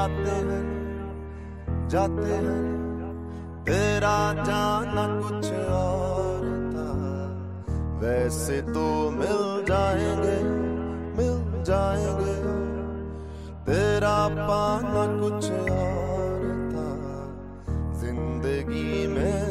आते हैं जाते हैं, तेरा जाना कुछ और था। वैसे तो मिल जाएंगे तेरा पाना कुछ और था जिंदगी में।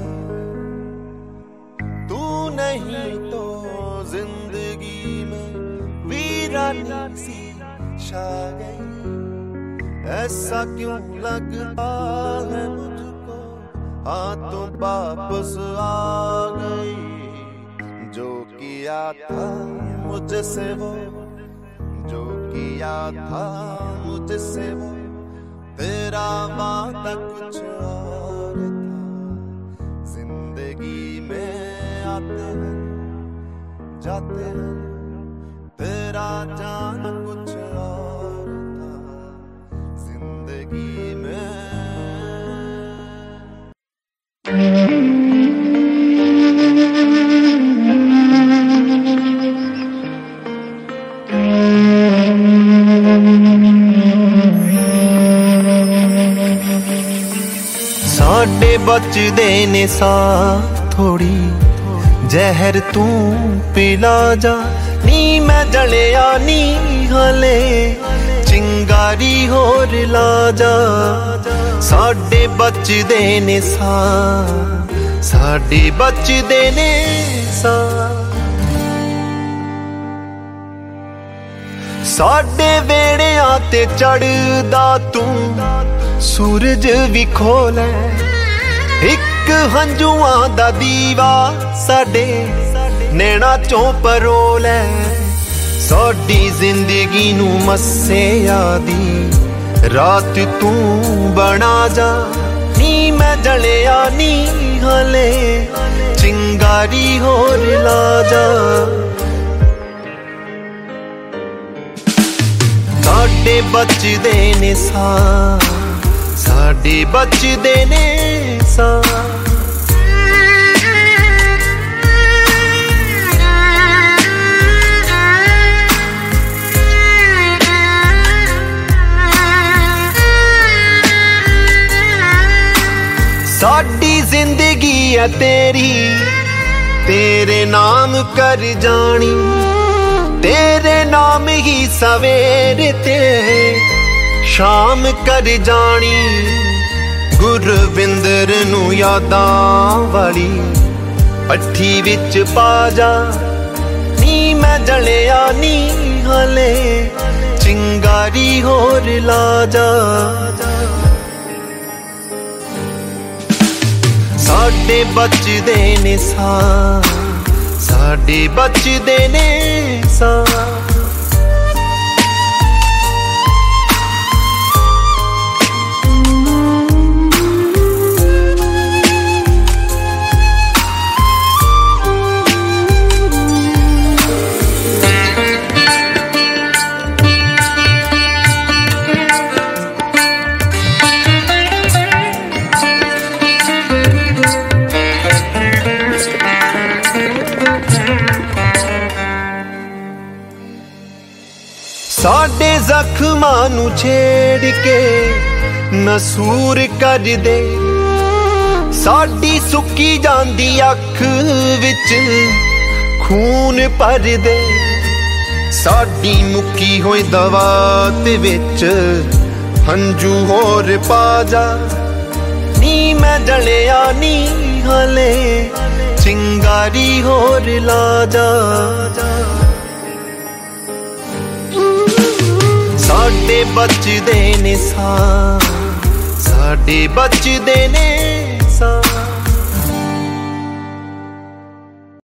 तू नहीं तो जिंदगी में वीरानी सी छा गई। ऐसा क्यों लगता है मुझको, हाँ तो वापस आ गई। जो किया था मुझसे वो, जो किया था मुझसे वो, तेरा वादा कुछ और था। जिंदगी में आते हैं जाते हैं, तेरा जाना कुछ और था जिंदगी में। साडे बचदे ने सा थोड़ी जहर तू पिला जा। नी मैं जलिया नी हले चिंगारी होर ला जा। साडे बचदे ने सा, साडे बचदे ने सा। साडे वेड़िया ते चढ़दा तू सूरज भी खोले। एक हंजुआं दा दीवा साडे नैना चों परोले। साडी जिंदगी नू मस्से आदी रात तू बना जा। नी मैं जलिया नी हले चिंगारी होर ला जा। साडे बचदे ने सा, साडे बचदे ने सा। साडी जिंदगी है तेरी, तेरे नाम कर जानी। तेरे नाम ही सवेरे ते शाम कर जानी। गुरविंदर नू यादां वाली पट्ठी विच पा जा। नी मैं जलिया नी हले चिंगारी होर ला जा। साडे बचदे ने सा, साडे बचदे ने सा। साडे जख्मां नू छेड़ के नसूर कर दे। साडी सुक्की जांदी अख विच खून भर दे। साडी मुक्की होई दवा ते विच हंजू होर पा जा। नी मैं जलिया नी हले चिंगारी होर ला जा। साडे बचदे ने सा, साडे बचदे ने